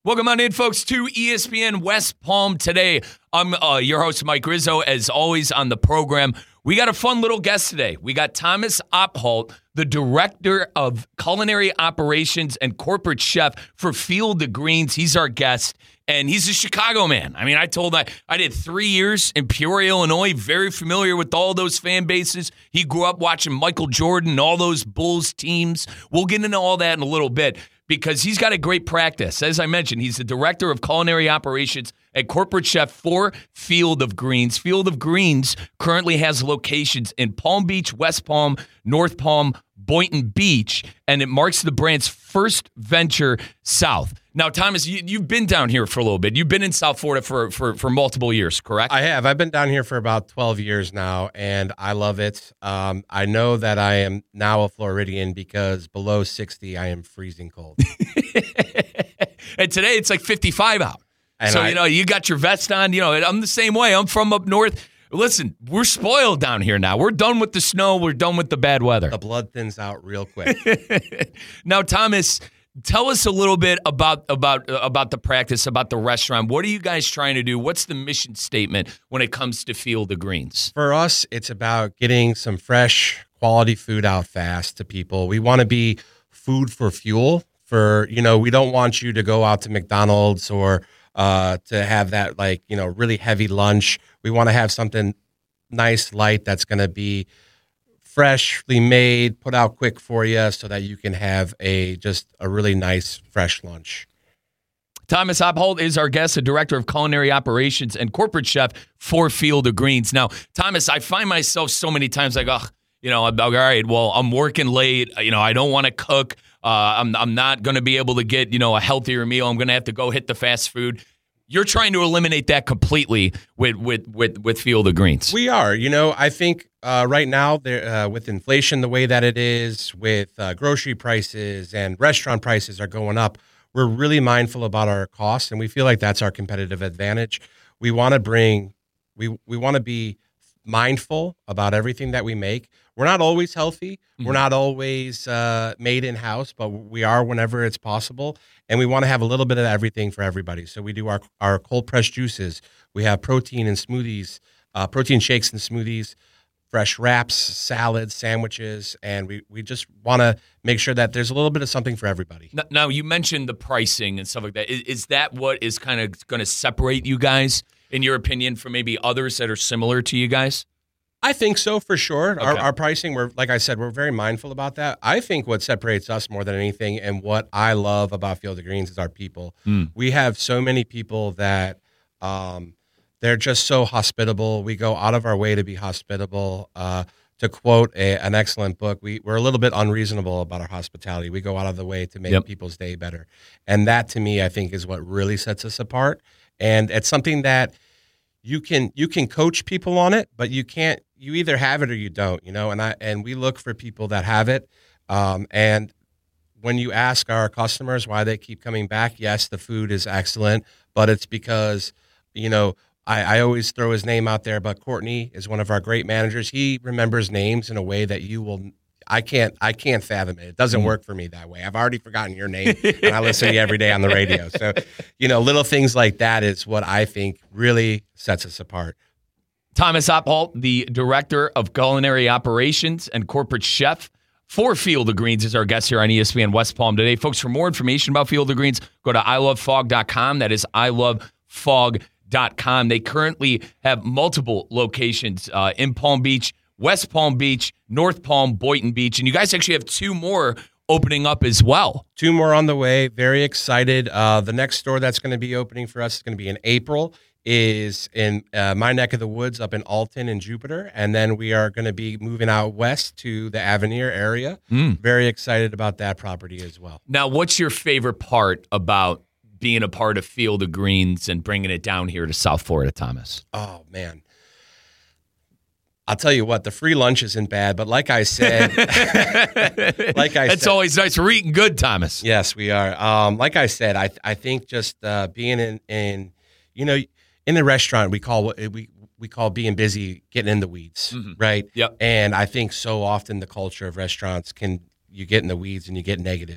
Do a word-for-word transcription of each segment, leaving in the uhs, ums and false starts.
Welcome on in, folks, to E S P N West Palm today. I'm uh, your host, Mike Rizzo, as always on the program. We got a fun little guest today. We got Thomas Opholt, the Director of Culinary Operations and Corporate Chef for Field of Greens. He's our guest, and he's a Chicago man. I mean, I told I, I did three years in Peoria, Illinois, very familiar with all those fan bases. He grew up watching Michael Jordan and all those Bulls teams. We'll get into all that in a little bit, because he's got a great practice. As I mentioned, he's the Director of Culinary Operations and Corporate Chef for Field of Greens. Field of Greens currently has locations in Palm Beach, West Palm, North Palm, Boynton Beach, and it marks the brand's first venture south. Now, Thomas, you, you've been down here for a little bit. You've been in South Florida for, for, for multiple years, correct? I have. I've been down here for about twelve years now, and I love it. Um, I know that I am now a Floridian because below sixty, I am freezing cold. And today it's like fifty-five out. And so, I, you know, you got your vest on. You know, I'm the same way. I'm from up north. Listen, we're spoiled down here now. We're done with the snow. We're done with the bad weather. The blood thins out real quick. Now, Thomas, tell us a little bit about about uh, about the practice, about the restaurant. What are you guys trying to do? What's the mission statement when it comes to Field of Greens? For us, it's about getting some fresh, quality food out fast to people. We want to be food for fuel. For, you know, we don't want you to go out to McDonald's or uh, to have that, like, you know, really heavy lunch. We want to have something nice, light, that's going to be freshly made, put out quick for you so that you can have a just a really nice, fresh lunch. Thomas Opholt is our guest, the Director of Culinary Operations and Corporate Chef for Field of Greens. Now, Thomas, I find myself so many times like, oh, you know, I'm, all right, well, I'm working late. You know, I don't want to cook. Uh, I'm I'm not going to be able to get, you know, a healthier meal. I'm going to have to go hit the fast food. You're trying to eliminate that completely with with with, with Field of Greens. We are. You know, I think uh, right now, there, uh, with inflation the way that it is, with uh, grocery prices and restaurant prices are going up, we're really mindful about our costs, and we feel like that's our competitive advantage. We want to bring, we we want to be mindful about everything that we make. We're not always healthy. Mm-hmm. We're not always uh, made in-house, but we are whenever it's possible. And we want to have a little bit of everything for everybody. So we do our, our cold-pressed juices. We have protein and smoothies, uh, protein shakes and smoothies, fresh wraps, salads, sandwiches, and we, we just want to make sure that there's a little bit of something for everybody. Now, you mentioned the pricing and stuff like that. Is, is that what is kind of going to separate you guys, in your opinion, from maybe others that are similar to you guys? I think so, for sure. Okay. Our, our pricing, we're like I said, we're very mindful about that. I think what separates us more than anything, and what I love about Field of Greens, is our people. Mm. We have so many people that um, they're just so hospitable. We go out of our way to be hospitable. Uh, to quote a, an excellent book, we, we're a little bit unreasonable about our hospitality. We go out of the way to make yep. people's day better. And that, to me, I think is what really sets us apart. And it's something that you can you can coach people on it, but you can't. You either have it or you don't, you know. And I and we look for people that have it. Um, and when you ask our customers why they keep coming back, yes, the food is excellent, but it's because, you know, I, I always throw his name out there. But Courtney is one of our great managers. He remembers names in a way that you will. I can't. I can't fathom it. It doesn't work for me that way. I've already forgotten your name, and I listen to you every day on the radio. So, you know, little things like that is what I think really sets us apart. Thomas Opholt, the Director of Culinary Operations and Corporate Chef for Field of Greens, is our guest here on E S P N West Palm today. Folks, for more information about Field of Greens, go to I love fog dot com. That is I love fog dot com. They currently have multiple locations uh, in Palm Beach, West Palm Beach, North Palm, Boynton Beach, and you guys actually have two more opening up as well. Two more on the way. Very excited. Uh, the next store that's going to be opening for us is going to be in April. Is in uh, my neck of the woods up in Alton and Jupiter. And then we are going to be moving out west to the Avenir area. Mm. Very excited about that property as well. Now, what's your favorite part about being a part of Field of Greens and bringing it down here to South Florida, Thomas? Oh, man. I'll tell you what, the free lunch isn't bad, but like I said, like I That's said, always nice. We're eating good, Thomas. Yes, we are. Um, like I said, I I think just uh, being in, in, you know, in the restaurant, we call we we call being busy getting in the weeds, mm-hmm. right? Yep. And I think so often the culture of restaurants can, you get in the weeds and you get negative.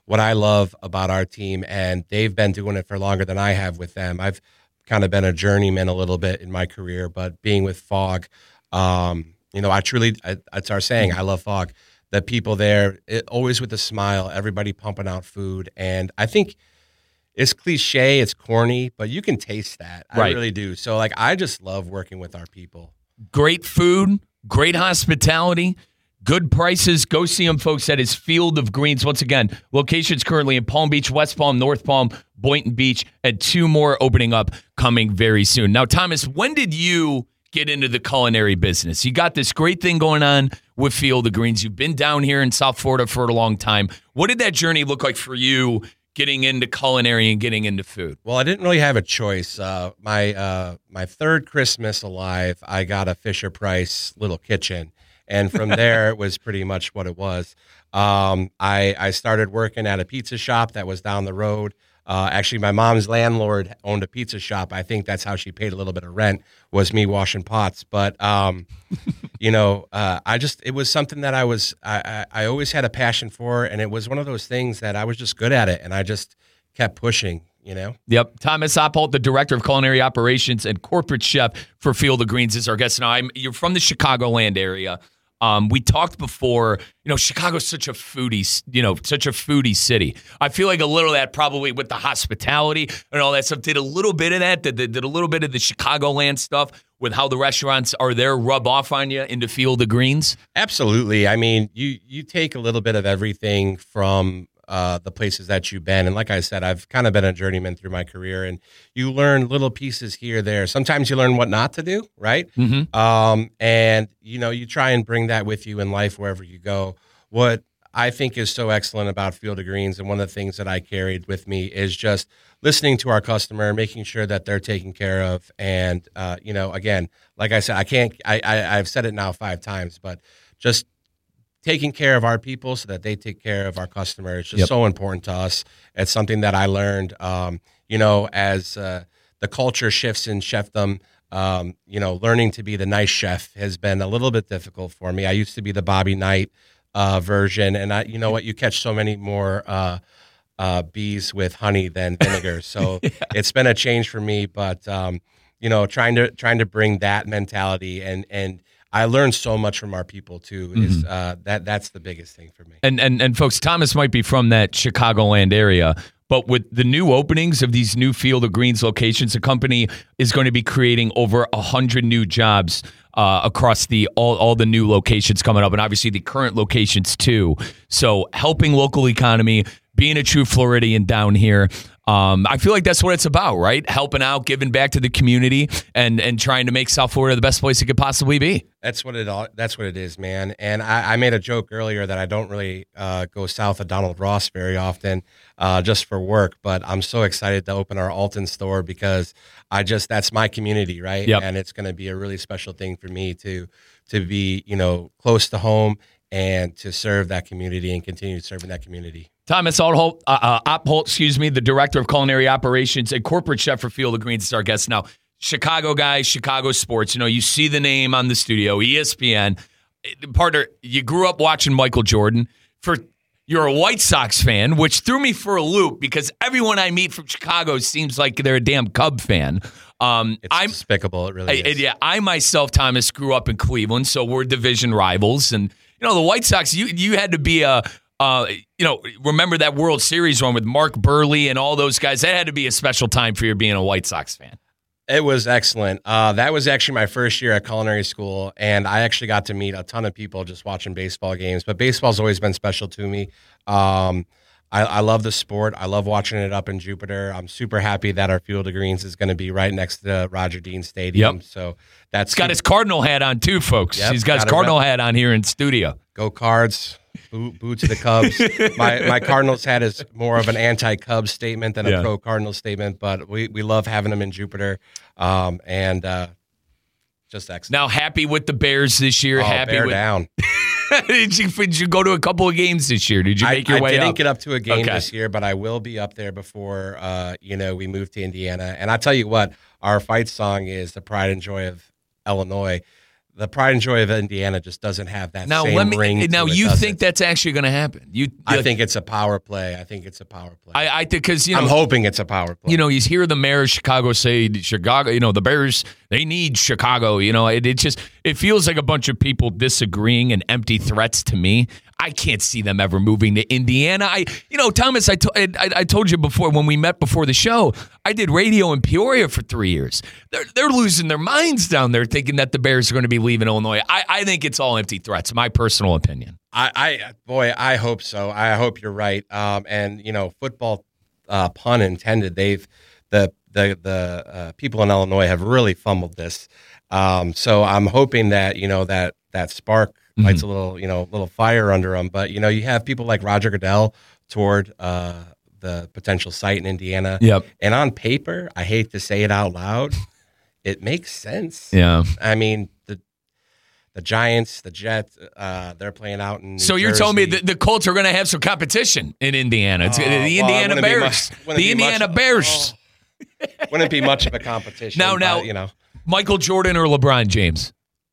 what I love about our team, and they've been doing it for longer than I have with them. I've kind of been a journeyman a little bit in my career, but being with Fog, um, you know, I truly, I, that's our saying, I love Fog. The people there, it, always with a smile, everybody pumping out food. And I think it's cliche, it's corny, but you can taste that. I Right. really do. So, like, I just love working with our people. Great food, great hospitality, good prices. Go see him, folks, at his Field of Greens. Once again, locations currently in Palm Beach, West Palm, North Palm, Boynton Beach, and two more opening up coming very soon. Now, Thomas, when did you get into the culinary business? You got this great thing going on with Field of Greens. You've been down here in South Florida for a long time. What did that journey look like for you getting into culinary and getting into food? Well, I didn't really have a choice. Uh, my uh, my third Christmas alive, I got a Fisher Price little kitchen. And from there, it was pretty much what it was. Um, I, I started working at a pizza shop that was down the road. Uh, actually, my mom's landlord owned a pizza shop. I think that's how she paid a little bit of rent, was me washing pots. But, um, you know, uh, I just, it was something that I was, I, I, I always had a passion for. And it was one of those things that I was just good at it. And I just kept pushing, you know? Yep. Thomas Oppolt, the Director of Culinary Operations and Corporate Chef for Field of Greens, is our guest. Now, I'm, you're from the Chicagoland area. Um, we talked before, you know, Chicago's such a foodie, you know, such a foodie city. I feel like a little of that probably with the hospitality and all that stuff did a little bit of that, did, did a little bit of the Chicagoland stuff with how the restaurants are there rub off on you into Field of Greens. Absolutely. I mean, you, you take a little bit of everything from uh, the places that you've been. And like I said, I've kind of been a journeyman through my career, and you learn little pieces here, there. Sometimes you learn what not to do, right? Mm-hmm. Um, and, you know, you try and bring that with you in life wherever you go. What I think is so excellent about Field of Greens, and one of the things that I carried with me, is just listening to our customer, making sure that they're taken care of. And, uh, you know, again, like I said, I can't, I, I, I've said it now five times, but just taking care of our people so that they take care of our customers is just Yep. so important to us. It's something that I learned, um, you know, as uh, the culture shifts in chefdom. Um, you know, learning to be the nice chef has been a little bit difficult for me. I used to be the Bobby Knight uh, version, and I, you know what, you catch so many more uh, uh, bees with honey than vinegar. So Yeah. it's been a change for me, but um, you know, trying to trying to bring that mentality, and and I learned so much from our people too. Is Mm-hmm. uh, that that's the biggest thing for me. And, and, and folks, Thomas might be from that Chicagoland area, but with the new openings of these new Field of Greens locations, the company is going to be creating over one hundred new jobs uh, across the all, all the new locations coming up, and obviously the current locations too. So helping local economy, being a true Floridian down here. Um, I feel like that's what it's about, right? Helping out, giving back to the community, and and trying to make South Florida the best place it could possibly be. That's what it all. That's what it is, man. And I, I made a joke earlier that I don't really uh, go south of Donald Ross very often, uh, just for work. But I'm so excited to open our Alton store, because I just that's my community, right? Yep. And it's going to be a really special thing for me to to be, you know, close to home and to serve that community and continue serving that community. Thomas Oppolt, uh, uh, Oppolt, excuse me, the Director of Culinary Operations and Corporate Chef for Field of Greens, is our guest now. Chicago guy, Chicago sports. You know, you see the name on the studio, E S P N. Partner, you grew up watching Michael Jordan. For you're a White Sox fan, which threw me for a loop, because everyone I meet from Chicago seems like they're a damn Cub fan. Um, It's I'm despicable. It really I, is. yeah, I myself, Thomas, grew up in Cleveland, so we're division rivals. And, you know, the White Sox, you you had to be a, uh, you know, remember that World Series run with Mark Burley and all those guys? That had to be a special time for you being a White Sox fan. It was excellent. Uh, that was actually my first year at culinary school, and I actually got to meet a ton of people just watching baseball games. But baseball's always been special to me. Um, I, I love the sport. I love watching it up in Jupiter. I'm super happy that our Field of Greens is going to be right next to Roger Dean Stadium. Yep. So that's He's got his Cardinal hat on too, folks. Yep, He's got his gotta Cardinal rep- hat on here in studio. Go Cards. Boo, boo to the Cubs. my my Cardinals hat is more of an anti-Cubs statement than a Yeah. pro-Cardinals statement, but we, we love having them in Jupiter, um, and uh, just excellent. Now, happy with the Bears this year. Oh, happy bear with. down. did, you, did you go to a couple of games this year? Did you make I, your I way didn't up? get up to a game Okay. this year, but I will be up there before uh, you know we move to Indiana. And I tell you what, our fight song is "The Pride and Joy of Illinois." the pride and joy of Indiana just doesn't have that now, same let me, ring. Now, to it, you does think it? that's actually going to happen? You, I like, think it's a power play. I think it's a power play. I, I think because you know, I'm hoping it's a power play. You know, you hear the mayor of Chicago say, "Chicago, you know, the Bears, they need Chicago." You know, it, it just it feels like a bunch of people disagreeing and empty threats to me. I can't see them ever moving to Indiana. I, you know, Thomas, I, to, I, I told you before when we met before the show, I did radio in Peoria for three years. They're they're losing their minds down there, thinking that the Bears are going to be leaving Illinois. I, I think it's all empty threats. My personal opinion. I, I boy, I hope so. I hope you're right. Um, and you know, football, uh, pun intended. They've the the the uh, people in Illinois have really fumbled this. Um, so I'm hoping that you know that that spark lights mm-hmm. a little you know little fire under them. But you know, you have people like Roger Goodell toward uh, the potential site in Indiana. Yep. And on paper, I hate to say it out loud, it makes sense. Yeah. I mean the. The Giants, the Jets, uh, they're playing out in New So you're Jersey. telling me that the Colts are going to have some competition in Indiana. It's Oh, the well, Indiana wouldn't be Bears. much- wouldn't The be Indiana much- Bears. oh, wouldn't be much of a competition. Now, but, now, you know, Michael Jordan or LeBron James?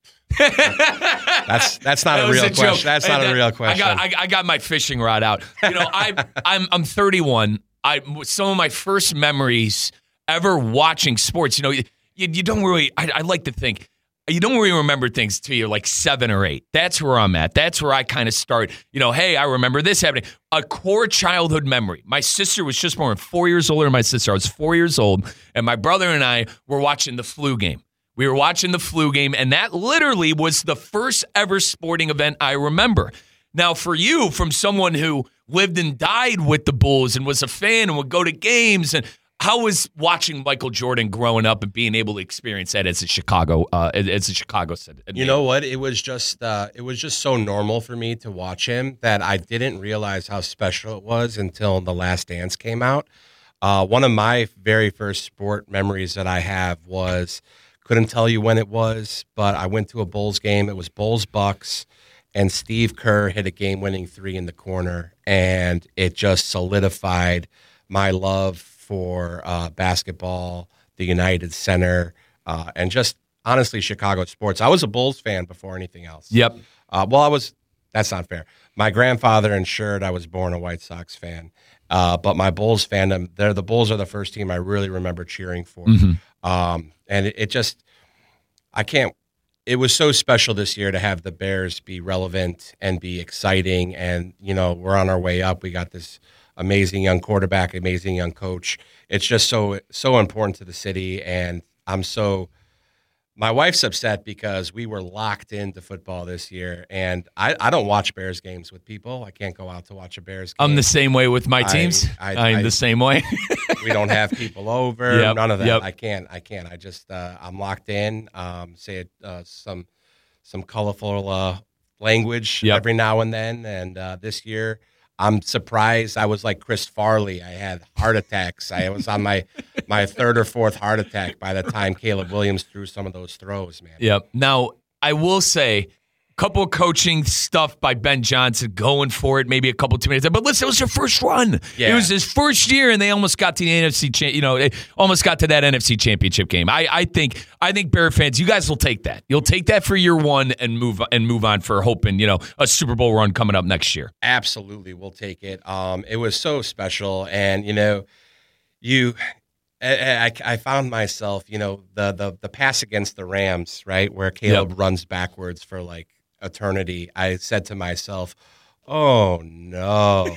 that's that's not That a was real joke. question. That's Hey, not that- a real question. I got, I, I got my fishing rod out. You know, I, I'm, I'm thirty-one. I some of my first memories ever watching sports. You know, you, you don't really. I, I like to think you don't really remember things till you're like seven or eight. That's where I'm at. That's where I kind of start. You know, hey, I remember this happening. A core childhood memory. My sister was just born four years older than my sister. I was four years old, and my brother and I were watching the flu game. We were watching the flu game, and that literally was the first ever sporting event I remember. Now, for you, from someone who lived and died with the Bulls and was a fan and would go to games, and how was watching Michael Jordan growing up and being able to experience that as a Chicago, uh, as a Chicago citizen? You know what? It was just uh, it was just so normal for me to watch him that I didn't realize how special it was until The Last Dance came out. Uh, one of my very first sport memories that I have was. Couldn't tell you when it was, but I went to a Bulls game. It was Bulls Bucks, and Steve Kerr hit a game-winning three in the corner, and it just solidified my love for uh, basketball, the United Center, uh, and just honestly Chicago sports. I was a Bulls fan before anything else. Yep. Uh, well, I was. That's not fair. My grandfather ensured I was born a White Sox fan, uh, but my Bulls fandom. They're the Bulls are the first team I really remember cheering for. Mm-hmm. Um, and it, it just, I can't, it was so special this year to have the Bears be relevant and be exciting. And, you know, we're on our way up. We got this amazing young quarterback, amazing young coach. It's just so, so important to the city. And I'm so, my wife's upset because we were locked into football this year. And I, I don't watch Bears games with people. I can't go out to watch a Bears game. I'm the same way with my teams. I, I, I'm I, the same way. We don't have people over. Yep, None of that. yep. I can't. I can't. I just. Uh, I'm locked in. Um, say uh, some some colorful uh, language Yep. every now and then. And uh, this year, I'm surprised. I was like Chris Farley. I had heart attacks. I was on my my third or fourth heart attack by the time Caleb Williams threw some of those throws. Man. Yep. Now, I will say, a couple of coaching stuff by Ben Johnson, going for it, maybe a couple too many times. But listen, it was their first run. Yeah. It was his first year, and they almost got to the N F C. Cha- you know, they almost got to that N F C Championship game. I, I think, I think Bear fans, you guys will take that. You'll take that for year one and move and move on for hoping, you know, a Super Bowl run coming up next year. Absolutely, we'll take it. Um, it was so special, and you know, you. I, I, I found myself, you know, the, the the pass against the Rams, right, where Caleb Yep. runs backwards for like eternity. I said to myself, "Oh no,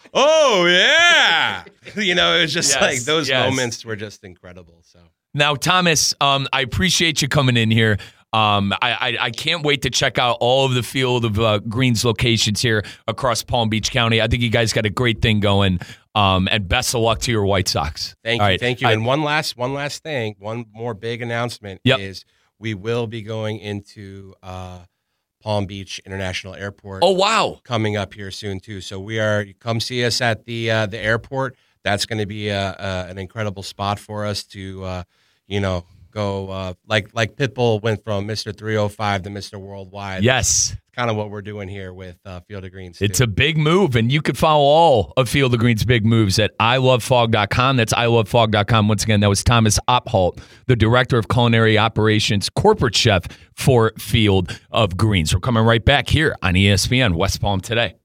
oh yeah," you know, it was just Yes, like those yes. moments were just incredible. So Now, Thomas, um, I appreciate you coming in here. Um, I, I, I can't wait to check out all of the Field of uh, Greens locations here across Palm Beach County. I think you guys got a great thing going. Um, and best of luck to your White Sox. thank All you, right. thank you. I- and one last one last thing, one more big announcement Yep. is we will be going into uh, Palm Beach International Airport. oh, wow. coming up here soon too. So we are come see us at the uh, the airport. That's going to be a, a, an incredible spot for us to uh, you know go uh, like like Pitbull went from Mister three oh five to Mister Worldwide. Yes. Kind of what we're doing here with uh, Field of Greens. It's too. a big move, and you can follow all of Field of Green's big moves at I love fog dot com. That's I love fog dot com. Once again, that was Thomas Opholt, the Director of Culinary Operations, Corporate Chef for Field of Greens. We're coming right back here on E S P N West Palm Today.